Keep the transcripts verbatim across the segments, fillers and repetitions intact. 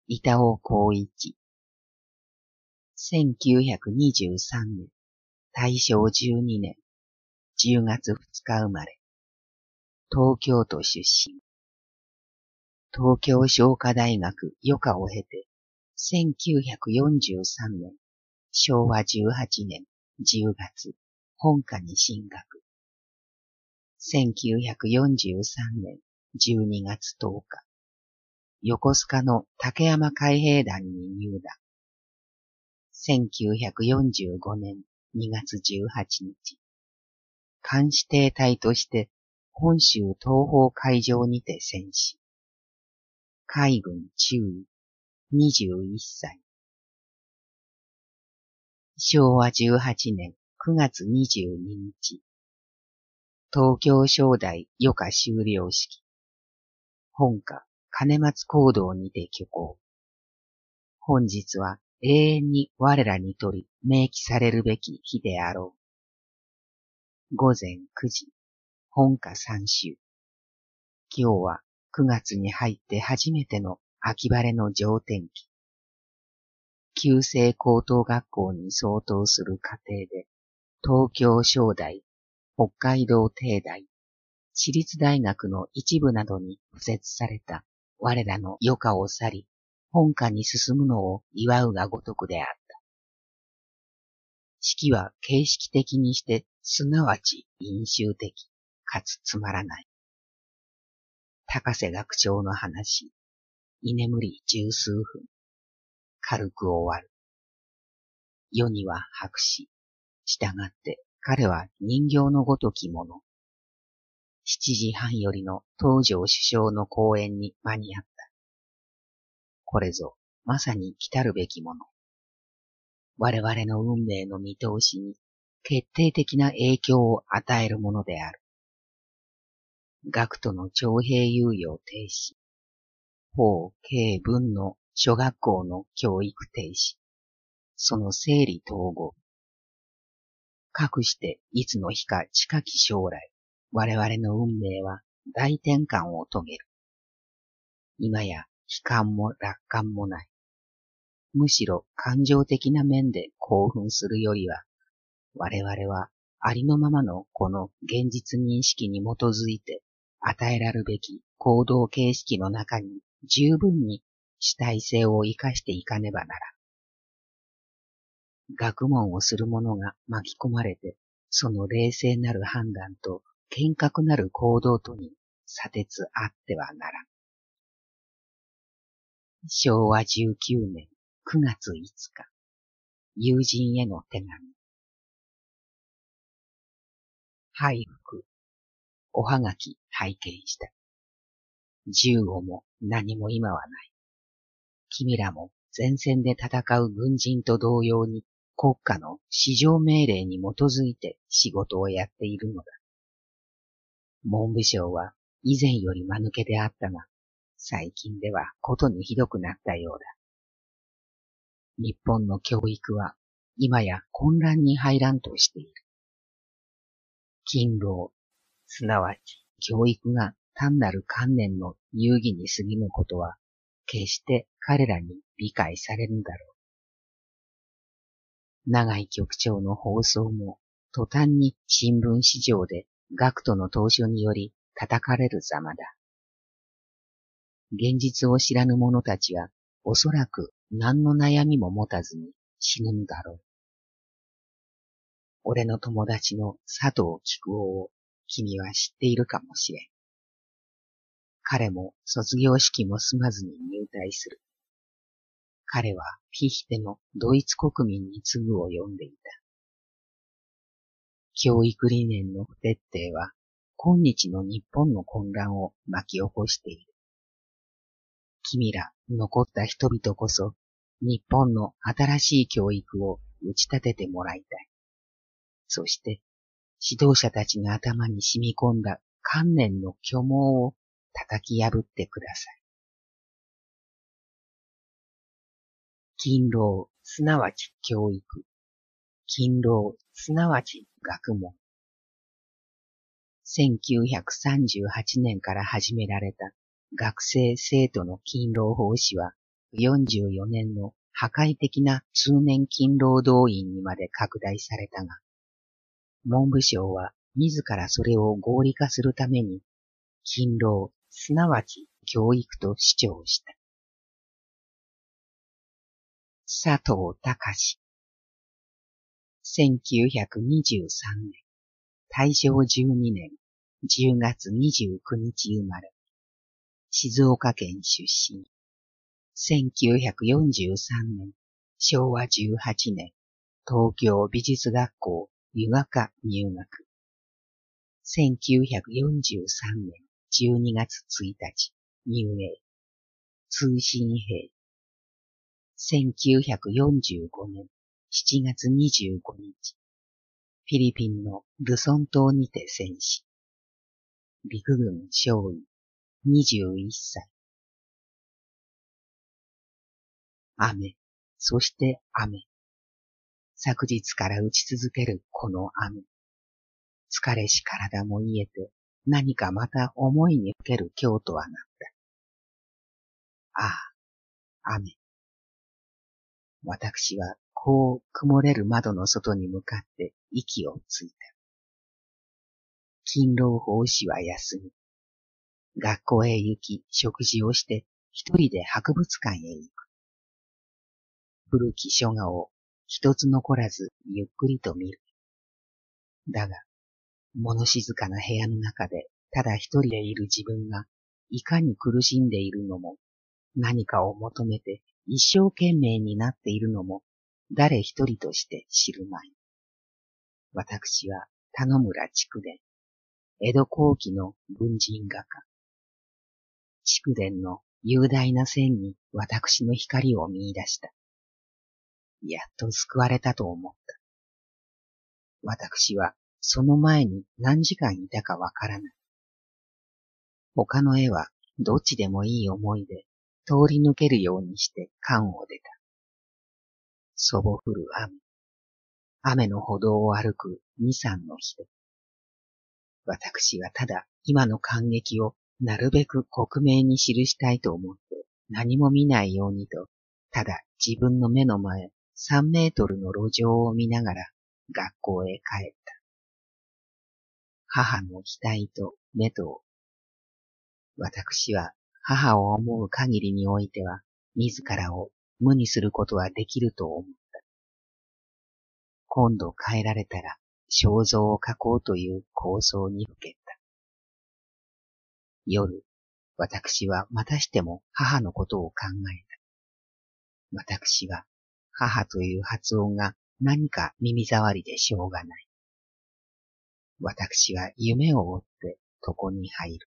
板尾光一。せんきゅうひゃくにじゅうさんねん、大正じゅうにねん、じゅうがつふつか生まれ。東京都出身。東京商科大学予科を経て、せんきゅうひゃくよんじゅうさんねん、しょうわじゅうはちねんじゅうがつ、本科に進学。せんきゅうひゃくよんじゅうさんねんじゅうにがつとおか、横須賀の竹山海兵団に入団。せんきゅうひゃくよんじゅうごねんにがつじゅうはちにち、艦指定隊として本州東方海上にて戦死。海軍中尉、にじゅういっさい。しょうわじゅうはちねんくがつにじゅうににち、東京商大予科修了式。本科兼松講堂にて挙行。本日は永遠に我らにとり明記されるべき日であろう。ごぜんくじ、本科参集。今日はくがつに入って初めての秋晴れの上天気。旧制高等学校に相当する課程で、東京商大、北海道帝大、私立大学の一部などに付設された我らの予科を去り、本科に進むのを祝うがごとくであった。式は形式的にして、すなわち飲酒的、かつつまらない。高瀬学長の話、居眠り十数分、軽く終わる。世には白紙、従って彼は人形のごときもの。七時半よりの東条首相の講演に間に合った。これぞ、まさに来たるべきもの。我々の運命の見通しに決定的な影響を与えるものである。学徒の徴兵猶予停止。法、経、文の諸学校の教育停止。その整理統合。かくしていつの日か近き将来、我々の運命は大転換を遂げる。今や悲観も楽観もない。むしろ感情的な面で興奮するよりは、我々はありのままのこの現実認識に基づいて与えられるべき行動形式の中に十分に主体性を生かしていかねばならん。学問をする者が巻き込まれて、その冷静なる判断と厳格なる行動とに差別あってはならん。しょうわじゅうきゅうねんくがついつか、友人への手紙。拝福。おはがき拝見した。銃をも何も今はない。君らも前線で戦う軍人と同様に国家の至上命令に基づいて仕事をやっているのだ。文部省は以前より間抜けであったが、最近ではことにひどくなったようだ。日本の教育は今や混乱に入らんとしている。勤労、すなわち教育が単なる観念の遊戯に過ぎぬことは、決して彼らに理解されるだろう。長井局長の放送も、途端に新聞市場で学徒の投書により叩かれるざまだ。現実を知らぬ者たちは、おそらく何の悩みも持たずに死ぬんだろう。俺の友達の佐藤菊夫を君は知っているかもしれん。彼も卒業式も済まずに入隊する。彼はフィヒテのドイツ国民に次ぐを読んでいた。教育理念の不徹底は今日の日本の混乱を巻き起こしている。君ら残った人々こそ日本の新しい教育を打ち立ててもらいたい。そして指導者たちが頭に染み込んだ観念の虚妄を叩き破ってください。勤労、すなわち教育。勤労、すなわち学問。せんきゅうひゃくさんじゅうはちねんから始められた学生生徒の勤労奉仕はよんじゅうよねんの破壊的な通年勤労動員にまで拡大されたが、文部省は自らそれを合理化するために、勤労、すなわち教育と主張した。佐藤孝。せんきゅうひゃくにじゅうさんねん、大正じゅうにねんじゅうがつにじゅうくにち生まれ、静岡県出身。せんきゅうひゃくよんじゅうさんねん、しょうわじゅうはちねん、東京美術学校油画科入学。せんきゅうひゃくよんじゅうさんねんじゅうにがつついたち入営。通信兵。せんきゅうひゃくよんじゅうごねんしちがつにじゅうごにち、フィリピンのルソン島にて戦死。陸軍少尉、にじゅういっさい。雨、そして雨。昨日から打ち続けるこの雨。疲れし体も癒えて、何かまた思いにふける今日とはなった。ああ、雨。私はこう曇れる窓の外に向かって息をついた。勤労奉仕は休み。学校へ行き食事をして一人で博物館へ行く。古き書画を一つ残らずゆっくりと見る。だが、物静かな部屋の中でただ一人でいる自分がいかに苦しんでいるのも、何かを求めて一生懸命になっているのも誰一人として知るまい。私は田野村筑前、江戸後期の文人画家。筑前の雄大な線に私の光を見出した。やっと救われたと思った。私はその前に何時間いたかわからない。他の絵はどっちでもいい思いで通り抜けるようにして館を出た。そぼ降る雨。雨の歩道を歩く二三の人。私はただ今の感激をなるべく克明に記したいと思って何も見ないようにと、ただ自分の目の前三メートルの路上を見ながら学校へ帰った。母の額と目と、私は母を思う限りにおいては自らを無にすることはできると思った。今度帰られたら肖像を描こうという構想にふけた。夜、私はまたしても母のことを考えた。私は母という発音が何か耳障りでしょうがない。私は夢を追って床に入る。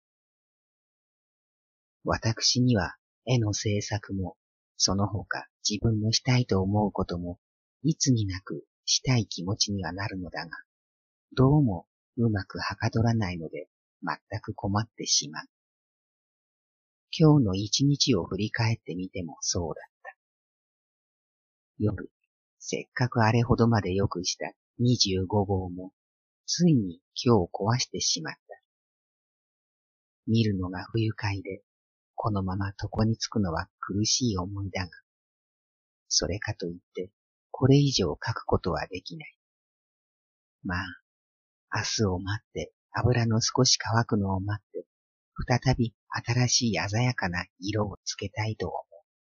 私には絵の制作も、その他自分のしたいと思うことも、いつになくしたい気持ちにはなるのだが、どうもうまくはかどらないので、全く困ってしまう。今日の一日を振り返ってみてもそうだった。夜、せっかくあれほどまで良くしたにじゅうごごうも、ついに今日壊してしまった。見るのが不愉快で、このまま床につくのは苦しい思いだが、それかといって、これ以上書くことはできない。まあ、明日を待って、油の少し乾くのを待って、再び新しい鮮やかな色をつけたいと思う。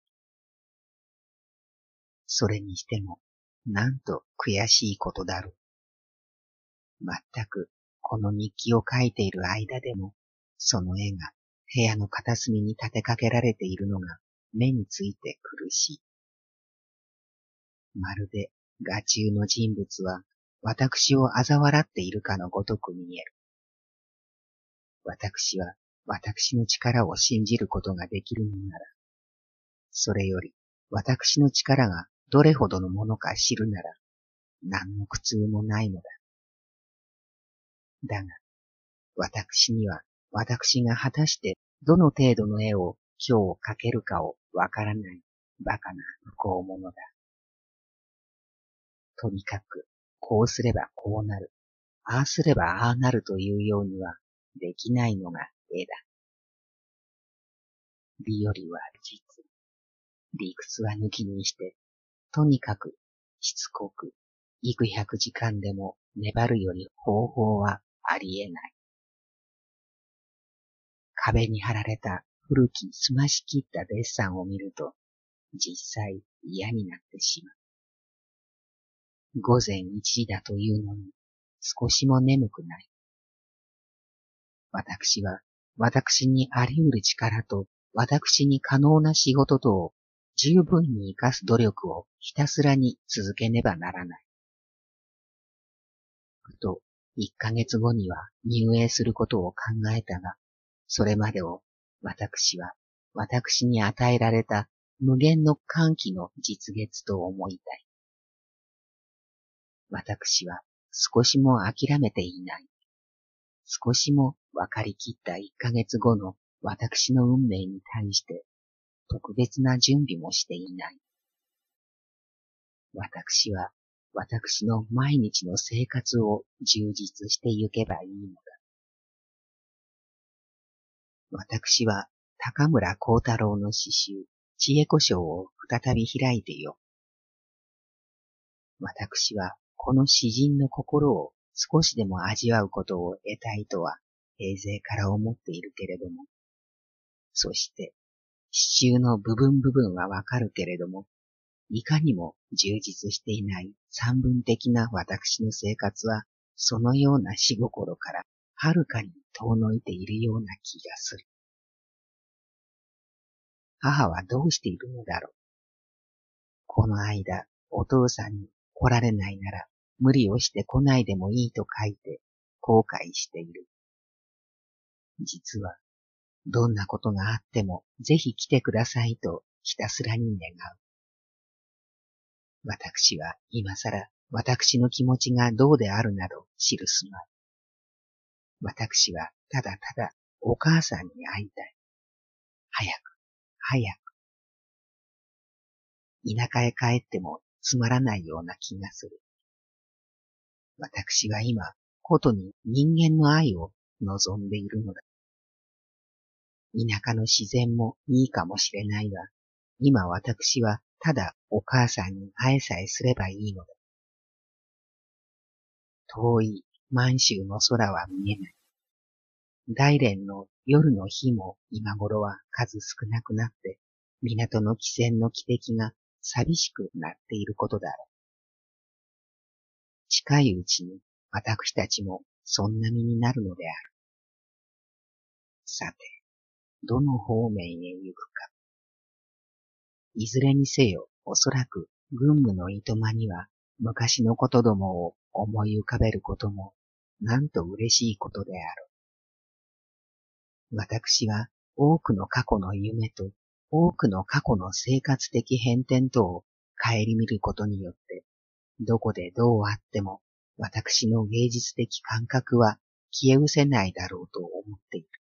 それにしても、なんと悔しいことだろう。全くこの日記を書いている間でも、その絵が部屋の片隅に立てかけられているのが目について苦しい。まるで画中の人物は私を嘲笑っているかのごとく見える。私は私の力を信じることができるのなら、それより私の力がどれほどのものか知るなら、何の苦痛もないのだ。だが、私には私が果たしてどの程度の絵を今日描けるかをわからない馬鹿な不幸者だ。とにかく、こうすればこうなる、ああすればああなるというようにはできないのが絵だ。美よりは実。 理屈は抜きにして、とにかくしつこく幾百時間でも粘るより方法はありえない。壁に貼られた古き澄ましきったデッサンを見ると、実際嫌になってしまう。午前一時だというのに、少しも眠くない。私は、私にあり得る力と、私に可能な仕事とを十分に活かす努力をひたすらに続けねばならない。ふと、一ヶ月後には入営することを考えたが、それまでを私は私に与えられた無限の歓喜の実月と思いたい。私は少しも諦めていない。少しも分かりきった一ヶ月後の私の運命に対して特別な準備もしていない。私は私の毎日の生活を充実してゆけばいいのだ。私は高村光太郎の詩集、知恵子賞を再び開いてよ。私はこの詩人の心を少しでも味わうことを得たいとは平生から思っているけれども、そして詩集の部分部分はわかるけれども、いかにも充実していない三分的な私の生活は、そのような詩心からはるかに遠のいているような気がする。母はどうしているのだろう。この間、お父さんに来られないなら、無理をして来ないでもいいと書いて、後悔している。実は、どんなことがあっても、ぜひ来てくださいとひたすらに願う。私は今さら私の気持ちがどうであるなど記すまい。私はただただお母さんに会いたい。早く、早く。田舎へ帰ってもつまらないような気がする。私は今、ことに人間の愛を望んでいるのだ。田舎の自然もいいかもしれないが、今私はただお母さんに会えさえすればいいのだ。遠い満州の空は見えない。大連の夜の日も今頃は数少なくなって、港の汽船の汽笛が寂しくなっていることだろう。近いうちに私たちもそんな身になるのである。さて、どの方面へ行くか。いずれにせよ、おそらく軍務のいとまには昔のことどもを思い浮かべることも、なんと嬉しいことである。私は多くの過去の夢と多くの過去の生活的変遷とを顧みることによって、どこでどうあっても私の芸術的感覚は消え失せないだろうと思っている。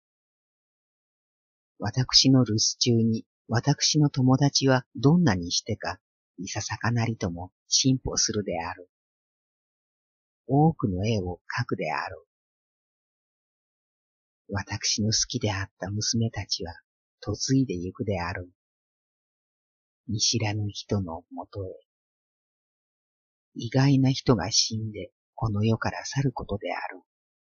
私の留守中に私の友達はどんなにしてかいささかなりとも進歩するである。多くの絵を描くであろう。私の好きであった娘たちは嫁いでゆくであろう。見知らぬ人のもとへ。意外な人が死んでこの世から去ることであろう。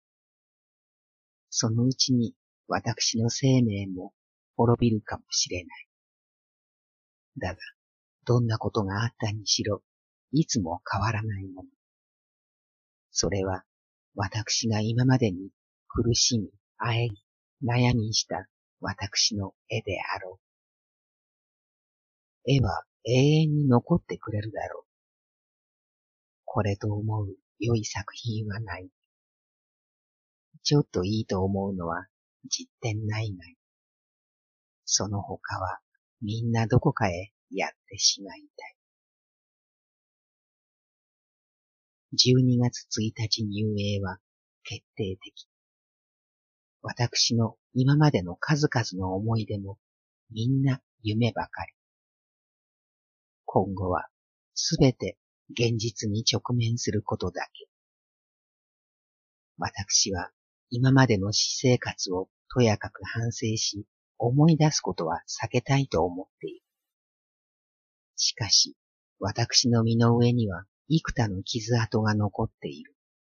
そのうちに私の生命も滅びるかもしれない。だが、どんなことがあったにしろ、いつも変わらないもの。それは、私が今までに苦しみ、あえぎ、悩みした私の絵であろう。絵は永遠に残ってくれるだろう。これと思う良い作品はない。ちょっといいと思うのは実典ないがい。その他はみんなどこかへやってしまいたい。じゅうにがつついたち入営は決定的。私の今までの数々の思い出もみんな夢ばかり。今後はすべて現実に直面することだけ。私は今までの私生活をとやかく反省し、思い出すことは避けたいと思っている。 しかし、私の身の上には幾多の傷跡が残っている。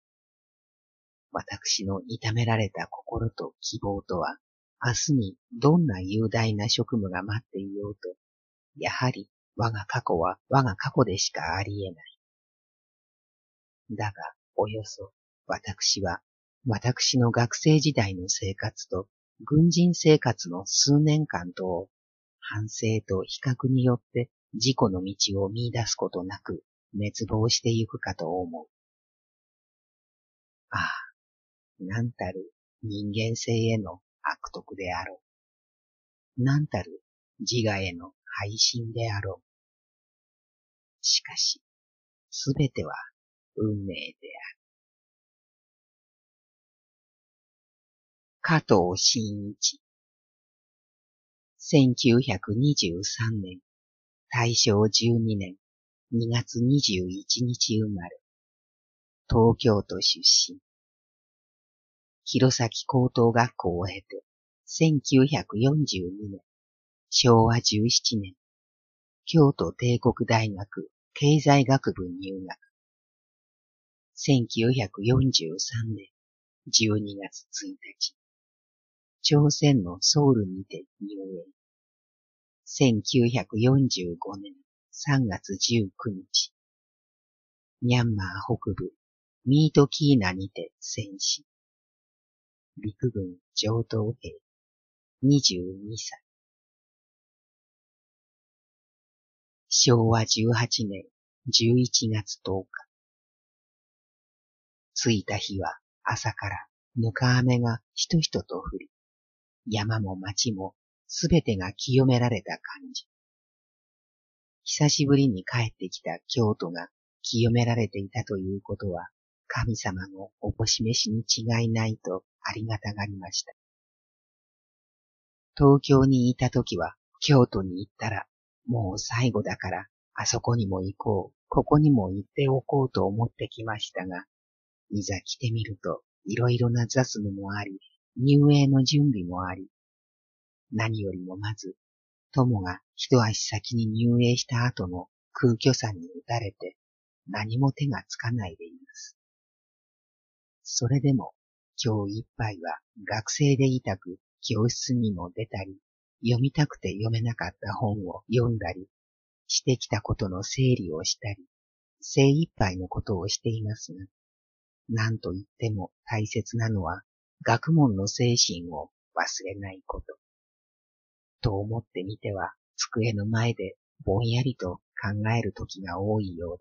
私の痛められた心と希望とは、明日にどんな雄大な職務が待っていようと、やはり我が過去は我が過去でしかありえない。だが、およそ私は、私の学生時代の生活と軍人生活の数年間とを、反省と比較によって自己の道を見出すことなく滅亡してゆくかと思う。ああ、なんたる人間性への悪徳であろう。なんたる自我への背信であろう。しかし、すべては運命である。加藤真一。せんきゅうひゃくにじゅうさんねん、大正じゅうにねん、にがつにじゅういちにち生まれ。東京都出身。弘前高等学校を経て、せんきゅうひゃくよんじゅうにねん、しょうわじゅうななねん、京都帝国大学経済学部入学。せんきゅうひゃくよんじゅうさんねんじゅうにがつついたち、朝鮮のソウルにて入園。せんきゅうひゃくよんじゅうごねんさんがつじゅうくにち、ミャンマー北部ミートキーナにて戦死。陸軍上等兵、にじゅうにさい。しょうわじゅうはちねんじゅういちがつとおか。着いた日は朝からぬか雨がひとひとと降り、山も町もすべてが清められた感じ。久しぶりに帰ってきた京都が清められていたということは、神様のおぼしめしに違いないとありがたがりました。東京にいたときは京都に行ったらもう最後だからあそこにも行こう、ここにも行っておこうと思ってきましたが、いざ来てみるといろいろな雑務もあり、入営の準備もあり、何よりもまず、友が一足先に入営した後の空虚さに打たれて何も手がつかないでいます。それでも今日いっぱいは学生でいたく教室にも出たり、読みたくて読めなかった本を読んだり、してきたことの整理をしたり、精一杯のことをしていますが、何と言っても大切なのは学問の精神を忘れないこと。と思ってみては机の前でぼんやりと考える時が多いようです。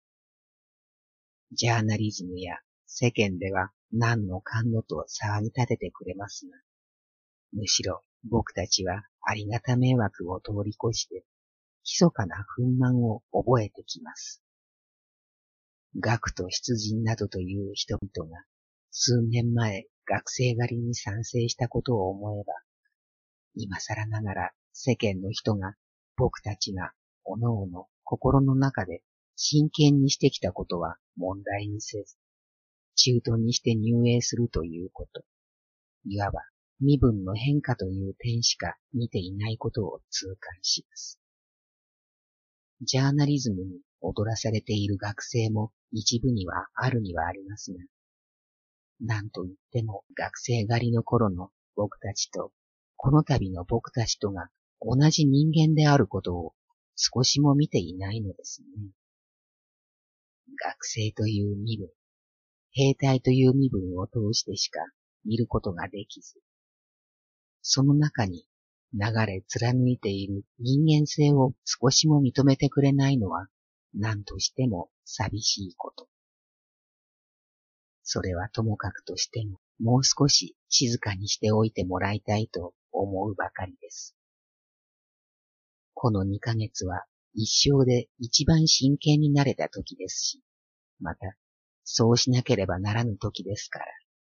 ジャーナリズムや世間では何のかんのと騒ぎ立ててくれますが、むしろ僕たちはありがた迷惑を通り越して、密かな憤懣を覚えてきます。学徒出陣などという人々が数年前学生狩りに賛成したことを思えば、今更ながら世間の人が僕たちがおのおの心の中で真剣にしてきたことは問題にせず、中途にして入営するということ、いわば身分の変化という点しか見ていないことを痛感します。ジャーナリズムに踊らされている学生も一部にはあるにはありますが、なんと言っても学生狩りの頃の僕たちとこの度の僕たちとが同じ人間であることを少しも見ていないのですね。学生という身分、兵隊という身分を通してしか見ることができず、その中に流れ貫いている人間性を少しも認めてくれないのは何としても寂しいこと。それはともかくとしてももう少し静かにしておいてもらいたいと思うばかりです。このにかげつは一生で一番真剣になれた時ですし、またそうしなければならぬ時ですから。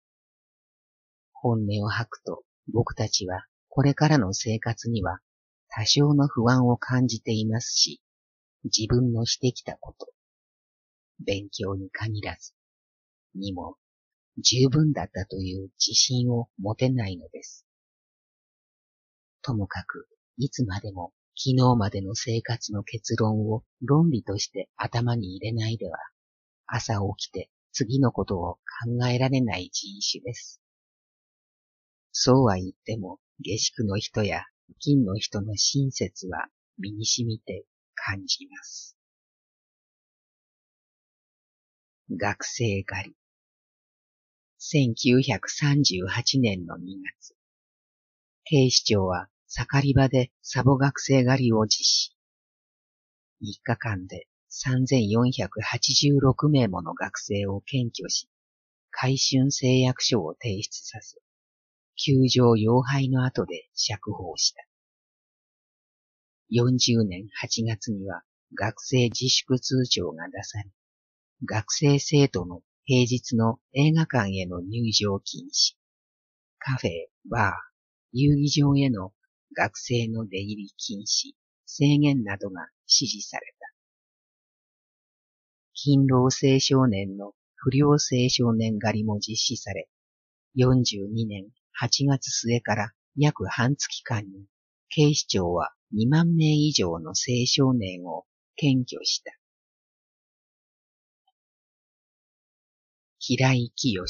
本音を吐くと僕たちはこれからの生活には多少の不安を感じていますし、自分のしてきたこと、勉強に限らず、にも十分だったという自信を持てないのです。ともかくいつまでも昨日までの生活の結論を論理として頭に入れないでは、朝起きて次のことを考えられない人種です。そうは言っても、下宿の人や金の人の親切は身に染みて感じます。学生狩り。せんきゅうひゃくさんじゅうはちねんのにがつ、警視庁は盛り場でサボ学生狩りを実施。みっかかんでさんぜんよんひゃくはちじゅうろくめいもの学生を検挙し、回春誓約書を提出させ、窮状妖廃の後で釈放した。よんじゅうねんはちがつには学生自粛通帳が出され、学生生徒の平日の映画館への入場禁止、カフェ、バー、遊戯場への学生の出入り禁止、制限などが指示された。勤労青少年の不良青少年狩りも実施され、よんじゅうにねんはちがつすえから約半月間に警視庁はにまんめい以上の青少年を検挙した。平井清。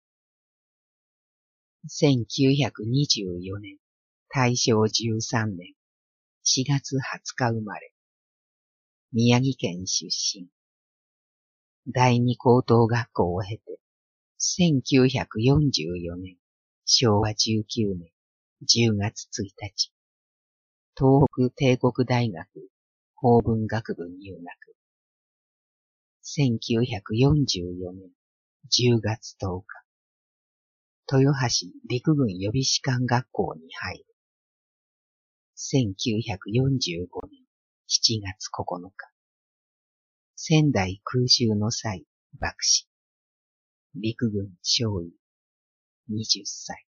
せんきゅうひゃくにじゅうよねん、大正じゅうさんねん、しがつはつか生まれ。宮城県出身。第二高等学校を経て、せんきゅうひゃくよんじゅうよねん、しょうわじゅうきゅうねん、じゅうがつついたち、東北帝国大学法文学部入学。せんきゅうひゃくよんじゅうよねん、じゅうがつとおか、豊橋陸軍予備士官学校に入る。せんきゅうひゃくよんじゅうごねんしちがつここのか、仙台空襲の際爆死。陸軍少尉、はたち。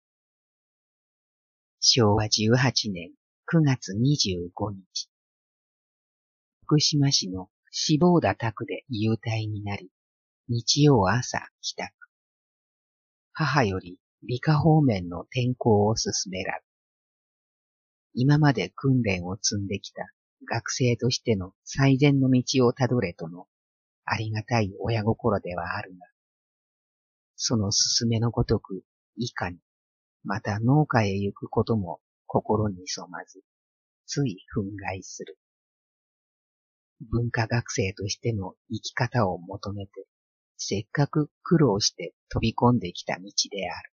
しょうわじゅうはちねんくがつにじゅうごにち、福島市の志望田宅で勇退になり、日曜朝帰宅。母より理科方面の転校を勧められ、今まで訓練を積んできた学生としての最善の道をたどれとのありがたい親心ではあるが、その勧めのごとく以下に、また農家へ行くことも心に染まず、つい憤慨する。文化学生としての生き方を求めて、せっかく苦労して飛び込んできた道である。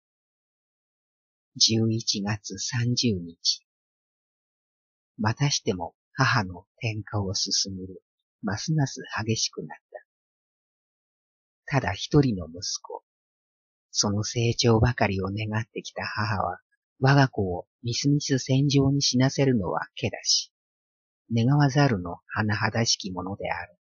じゅういちがつさんじゅうにち。またしても母の転化を進める、ますます激しくなった。ただ一人の息子。その成長ばかりを願ってきた母は、我が子をみすみす戦場に死なせるのはけだし、願わざるの甚だしきものである。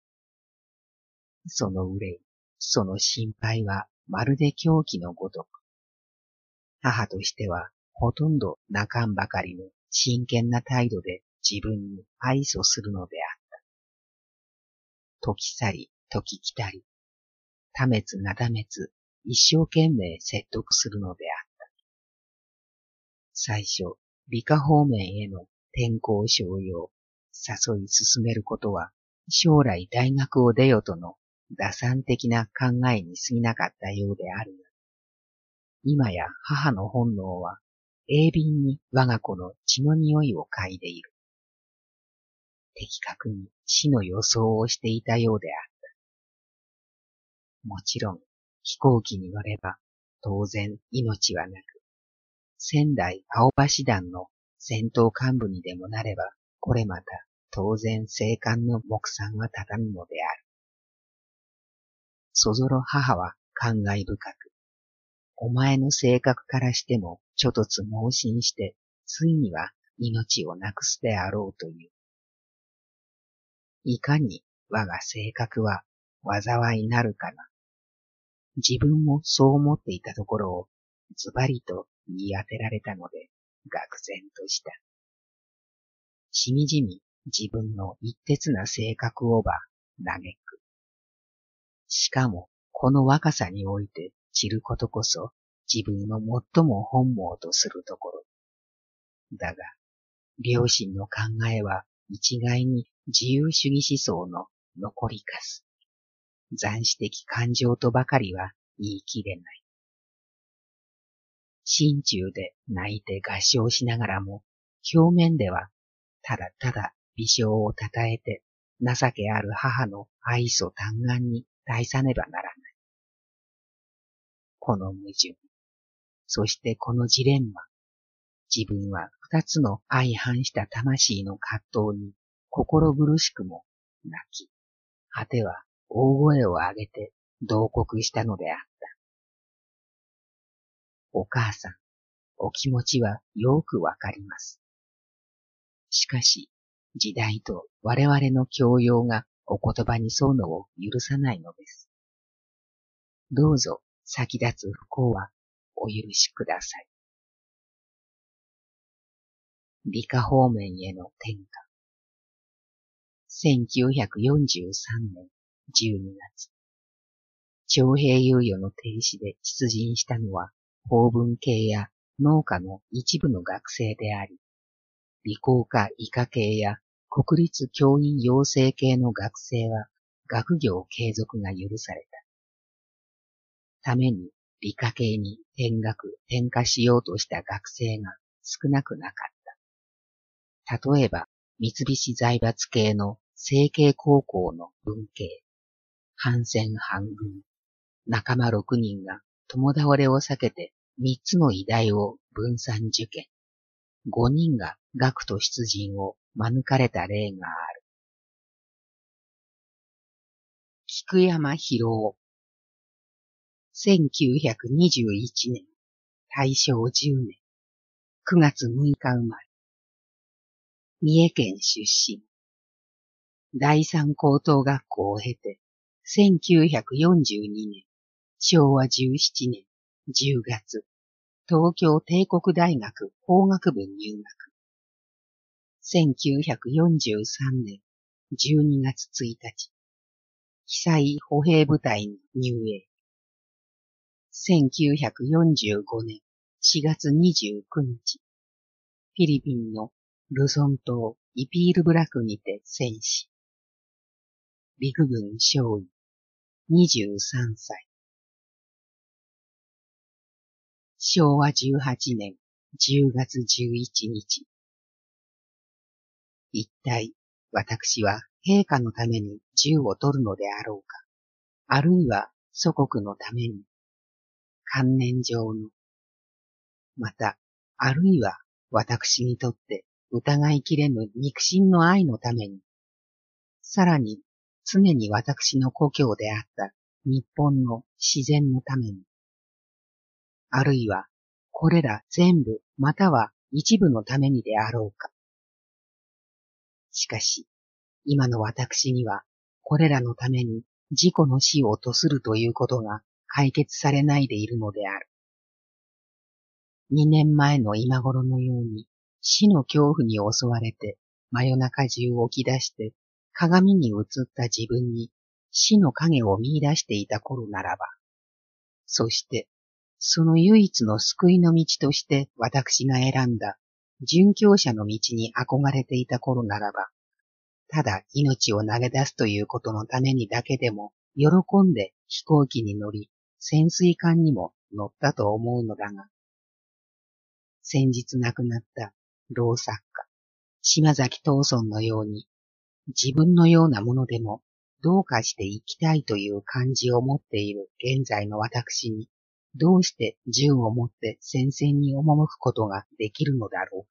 その憂い、その心配はまるで狂気のごとく。母としてはほとんど泣かんばかりの真剣な態度で自分に愛想するのであった。時去り、時来たり、ためつなだめつ、一生懸命説得するのであった。最初、理科方面への転校昇用、誘い進めることは、将来大学を出よとの打算的な考えに過ぎなかったようであるが、今や母の本能は、鋭敏に我が子の血の匂いを嗅いでいる。的確に死の予想をしていたようであった。もちろん、飛行機に乗れば、当然命はなく、仙台青橋団の戦闘幹部にでもなれば、これまた当然生還の目算は立たぬのである。そぞろ母は感慨深く、お前の性格からしてもちょとつ盲信して、ついには命をなくすであろうという。いかに我が性格は災いなるかな。自分もそう思っていたところをズバリと言い当てられたので、愕然とした。しみじみ自分の一徹な性格をば嘆く。しかもこの若さにおいて知ることこそ自分の最も本望とするところ。だが両親の考えは一概に自由主義思想の残りかす。斬死的感情とばかりは言い切れない。心中で泣いて合唱しながらも、表面ではただただ微笑をたたえて、情けある母の愛想嘆願に耐さねばならない。この矛盾、そしてこのジレンマ、自分は二つの相反した魂の葛藤に心苦しくも泣き、果ては大声を上げて慟哭したのであった。お母さん、お気持ちはよくわかります。しかし、時代と我々の教養がお言葉に沿うのを許さないのです。どうぞ先立つ不幸はお許しください。理科方面への転換。せんきゅうひゃくよんじゅうさんねんじゅうにがつ、徴兵猶予の停止で出陣したのは法文系や農家の一部の学生であり、理工科医科系や国立教員養成系の学生は学業継続が許された。ために理科系に転学転科しようとした学生が少なくなかった。例えば、三菱財閥系の成蹊高校の文系、半戦半軍、仲間六人が共倒れを避けて三つの医大を分散受験、五人が学徒出陣を免れた例がある。菊山博夫、せんきゅうひゃくにじゅういちねん、大正じゅうねん、くがつむいか生まれ。三重県出身。第三高等学校を経て、せんきゅうひゃくよんじゅうにねん、しょうわじゅうななねんじゅうがつ、東京帝国大学法学部入学。せんきゅうひゃくよんじゅうさんねんじゅうにがつついたち、被災歩兵部隊に入営。せんきゅうひゃくよんじゅうごねんしがつにじゅうくにち、フィリピンのルソン島イピールブラクにて戦死。陸軍少尉、にじゅうさんさい。しょうわじゅうはちねんじゅうがつじゅういちにち。一体、私は陛下のために銃を取るのであろうか、あるいは祖国のために、観念上の、また、あるいは私にとって疑いきれぬ肉親の愛のために、さらに常に私の故郷であった日本の自然のために、あるいはこれら全部または一部のためにであろうか。しかし、今の私にはこれらのために自己の死をとするということが解決されないでいるのである。二年前の今頃のように死の恐怖に襲われて真夜中中起き出して鏡に映った自分に死の影を見出していた頃ならば、そしてその唯一の救いの道として私が選んだ殉教者の道に憧れていた頃ならば、ただ命を投げ出すということのためにだけでも喜んで飛行機に乗り潜水艦にも乗ったと思うのだが、先日亡くなった老作家、島崎藤村のように、自分のようなものでもどうかして生きたいという感じを持っている現在の私に、どうして銃を持って戦線に赴くことができるのだろうか。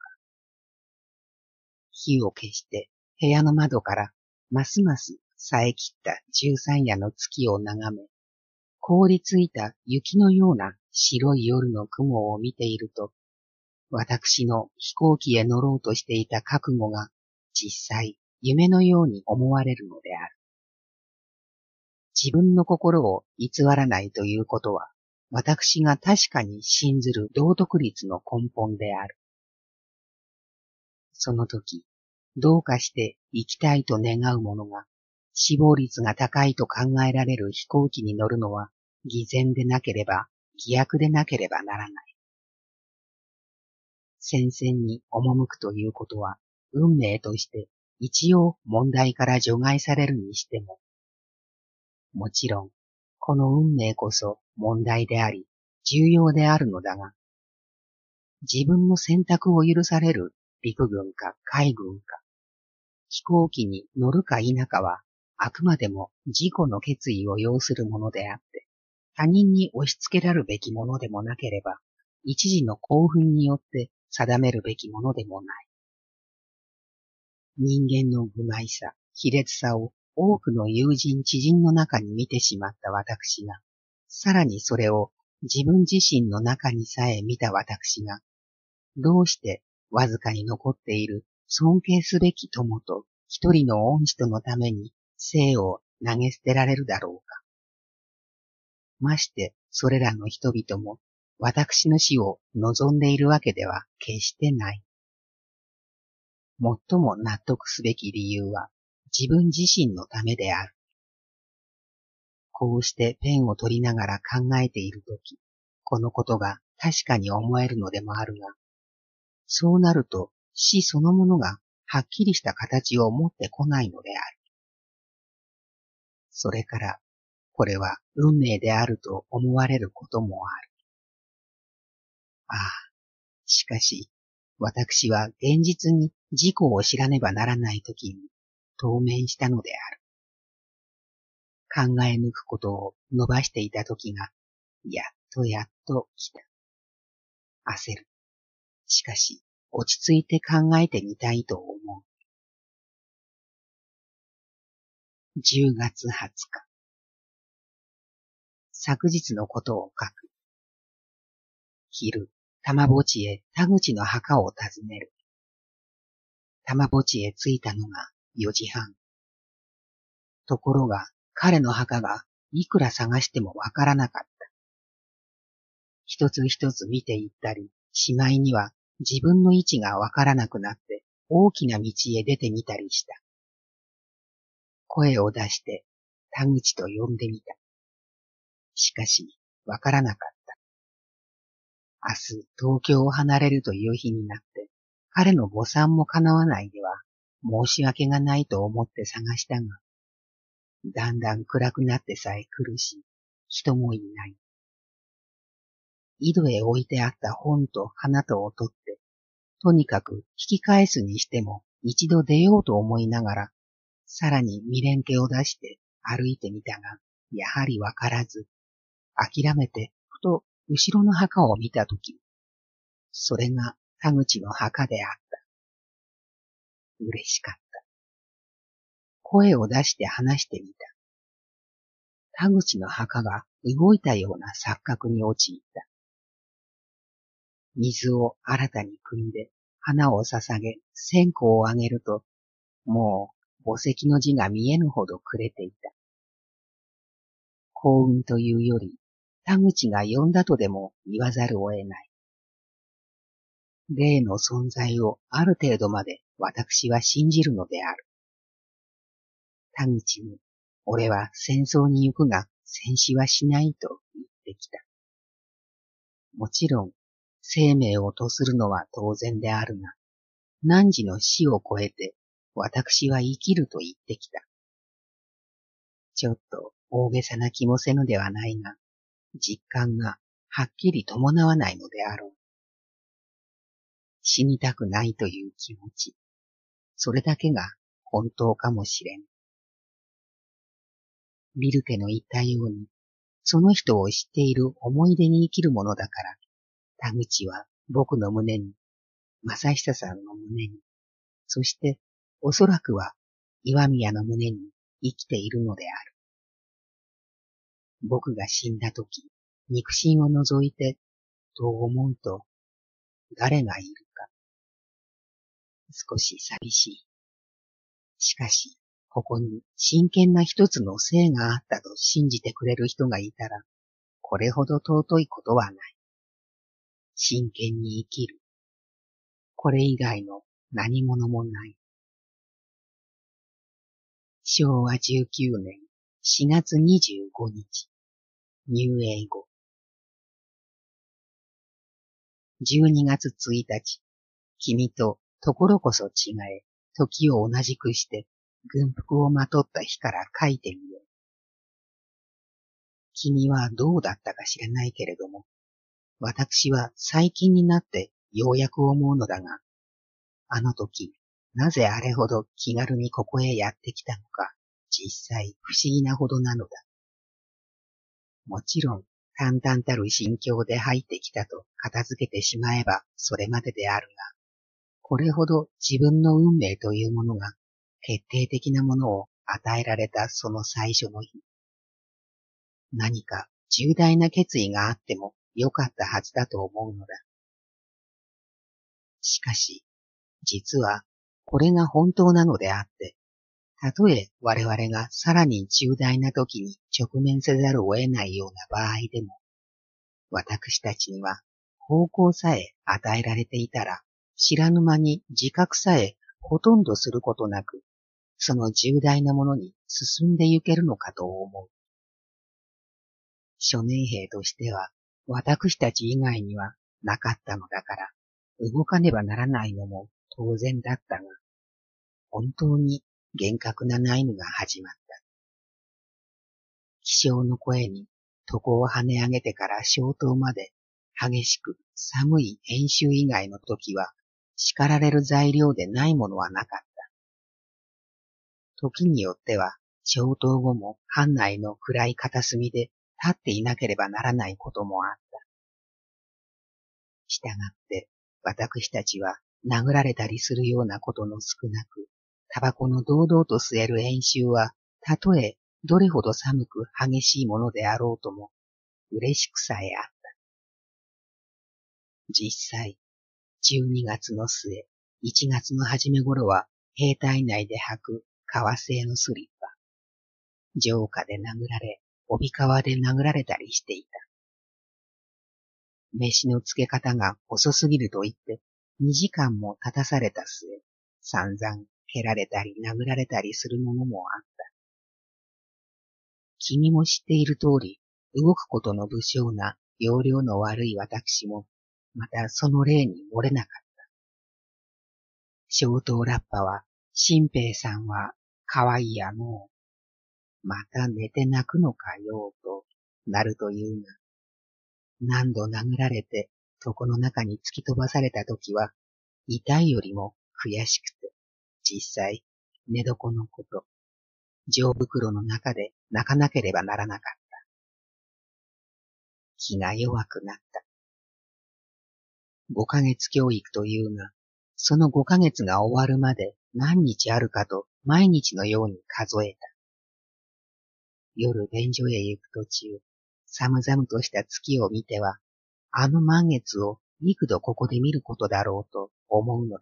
火を消して部屋の窓からますます冴え切った十三夜の月を眺め、凍りついた雪のような白い夜の雲を見ていると、私の飛行機へ乗ろうとしていた覚悟が実際夢のように思われるのである。自分の心を偽らないということは、私が確かに信ずる道徳律の根本である。その時、どうかして生きたいと願う者が、死亡率が高いと考えられる飛行機に乗るのは、偽善でなければ、偽悪でなければならない。 戦線に赴くということは、運命として一応問題から除外されるにしても、もちろん、この運命こそ問題であり、重要であるのだが、自分の選択を許される陸軍か海軍か、飛行機に乗るか否かは、あくまでも自己の決意を要するものであって、他人に押し付けられるべきものでもなければ、一時の興奮によって定めるべきものでもない。人間の愚昧さ、卑劣さを多くの友人知人の中に見てしまった私が、さらにそれを自分自身の中にさえ見た私が、どうしてわずかに残っている尊敬すべき友と一人の恩師とのために生を投げ捨てられるだろうか。ましてそれらの人々も私の死を望んでいるわけでは決してない。最も納得すべき理由は自分自身のためである。こうしてペンを取りながら考えているとき、このことが確かに思えるのでもあるが、そうなると死そのものがはっきりした形を持ってこないのである。それから、これは運命であると思われることもある。ああ、しかし、私は現実に自己を知らねばならないときに当面したのである。考え抜くことを伸ばしていたときが、やっとやっと来た。焦る。しかし、落ち着いて考えてみたいと思う。じゅうがつはつか。昨日のことを書く。昼、玉墓地へ田口の墓を訪ねる。玉墓地へ着いたのがよじはん。ところが、彼の墓がいくら探してもわからなかった。一つ一つ見ていったり、しまいには自分の位置がわからなくなって大きな道へ出てみたりした。声を出して田口と呼んでみた。しかし、わからなかった。明日、東京を離れるという日になって、彼の墓参も叶わないでは、申し訳がないと思って探したが、だんだん暗くなってさえ来るし、人もいない。井戸へ置いてあった本と花とを取って、とにかく引き返すにしても一度出ようと思いながら、さらに未練気を出して歩いてみたが、やはりわからず、諦めてふと後ろの墓を見たとき、それが田口の墓であった。嬉しかった。声を出して話してみた。田口の墓が動いたような錯覚に陥った。水を新たに汲んで花を捧げ線香をあげると、もう墓石の字が見えぬほど暮れていた。幸運というより、田口が呼んだとでも言わざるを得ない。霊の存在をある程度まで私は信じるのである。田口に、俺は戦争に行くが戦死はしないと言ってきた。もちろん、生命を賭するのは当然であるが、汝の死を超えて私は生きると言ってきた。ちょっと大げさな気もせぬではないが、実感がはっきり伴わないのであろう。死にたくないという気持ち、それだけが本当かもしれん。ビルケの言ったように、その人を知っている思い出に生きるものだから、田口は僕の胸に、正久さんの胸に、そしておそらくは岩宮の胸に生きているのである。僕が死んだとき、肉親を除いて、と思うと、誰がいるか。少し寂しい。しかし、ここに真剣な一つの生があったと信じてくれる人がいたら、これほど尊いことはない。真剣に生きる。これ以外の何者もない。しょうわじゅうきゅうねんしがつにじゅうごにち、入営後。じゅうにがつついたち、 君とところこそ違え、時を同じくして、軍服をまとった日から書いてみよう。君はどうだったか知らないけれども、私は最近になってようやく思うのだが、あの時、なぜあれほど気軽にここへやってきたのか、実際不思議なほどなのだ。もちろん、淡々たる心境で入ってきたと片付けてしまえばそれまでであるが、これほど自分の運命というものが決定的なものを与えられたその最初の日、何か重大な決意があってもよかったはずだと思うのだ。しかし、実はこれが本当なのであって、たとえ我々がさらに重大な時に直面せざるを得ないような場合でも、私たちには方向さえ与えられていたら、知らぬ間に自覚さえほとんどすることなく、その重大なものに進んでゆけるのかと思う。諸年兵としては、私たち以外にはなかったのだから、動かねばならないのも当然だったが、本当に厳格な内務が始まった。気象の声に床を跳ね上げてから消灯まで激しく寒い演習以外の時は叱られる材料でないものはなかった。時によっては消灯後も藩内の暗い片隅で立っていなければならないこともあった。したがって私たちは殴られたりするようなことの少なく、タバコの堂々と吸える演習はたとえどれほど寒く激しいものであろうとも、嬉しくさえあった。実際、じゅうにがつの末、いちがつの初め頃は、兵隊内で履く革製のスリッパ。城下で殴られ、帯革で殴られたりしていた。飯のつけ方が遅すぎると言って、にじかんも立たされた末、散々蹴られたり殴られたりするものもあった。君も知っている通り、動くことの不精な、要領の悪い私も、またその例に漏れなかった。小頭ラッパは、新兵さんは、かわいいやのう。また寝て泣くのかようと、なるというが、何度殴られて、床の中に突き飛ばされたときは、痛いよりも悔しくて、実際、寝床のこと、錠袋の中で泣かなければならなかった。気が弱くなった。ごかげつ教育というが、そのごかげつが終わるまで何日あるかと毎日のように数えた。夜便所へ行く途中、寒々とした月を見ては、あの満月を幾度ここで見ることだろうと思うのだった。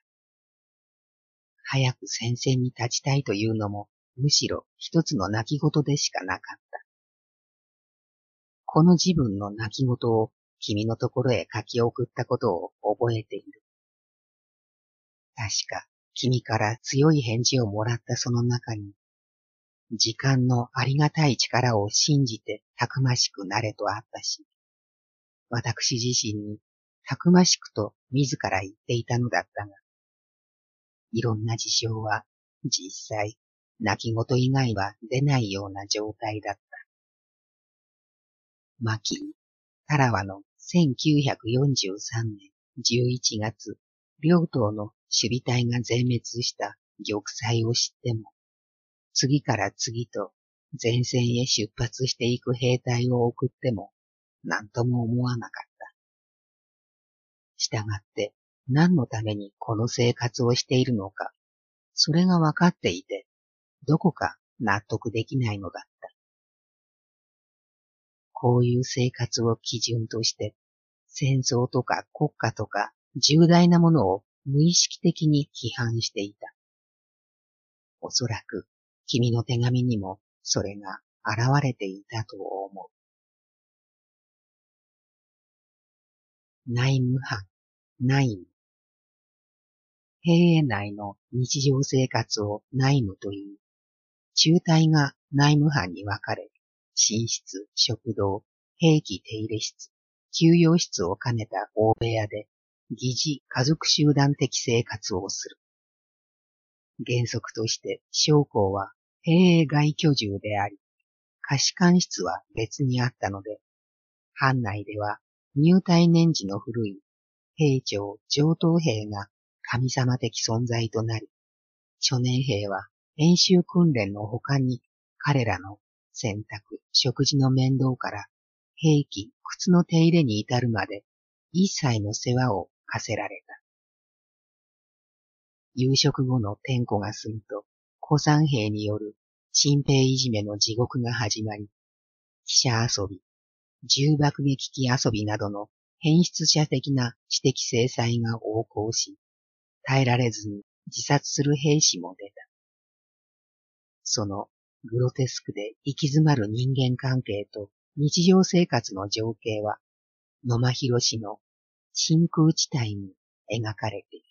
早く戦線に立ちたいというのも、むしろ一つの泣き言でしかなかった。この自分の泣き言を君のところへ書き送ったことを覚えている。確か君から強い返事をもらったその中に、時間のありがたい力を信じてたくましくなれとあったし、私自身にたくましくと自ら言っていたのだったが、いろんな事象は実際泣き言以外は出ないような状態だった。牧に、タラワのせんきゅうひゃくよんじゅうさんねんじゅういちがつ、両党の守備隊が全滅した玉砕を知っても、次から次と前線へ出発していく兵隊を送っても、何とも思わなかった。したがって、何のためにこの生活をしているのか、それが分かっていて、どこか納得できないのだった。こういう生活を基準として、戦争とか国家とか重大なものを無意識的に批判していた。おそらく君の手紙にもそれが現れていたと思う。内務班、内務。兵営内の日常生活を内務という。中隊が内務班に分かれ、寝室、食堂、兵器手入れ室、給養室を兼ねた大部屋で疑似家族集団的生活をする。原則として将校は兵営外居住であり、下士官室は別にあったので、藩内では入隊年次の古い兵長上等兵が神様的存在となり、初年兵は演習訓練の他に彼らの洗濯、食事の面倒から兵器、靴の手入れに至るまで一切の世話を課せられた。夕食後の点呼が済むと、古参兵による新兵いじめの地獄が始まり、汽車遊び、重爆撃機遊びなどの変質者的な知的制裁が横行し、耐えられずに自殺する兵士も出た。そのグロテスクで行き詰まる人間関係と日常生活の情景は、野間博の真空地帯に描かれている。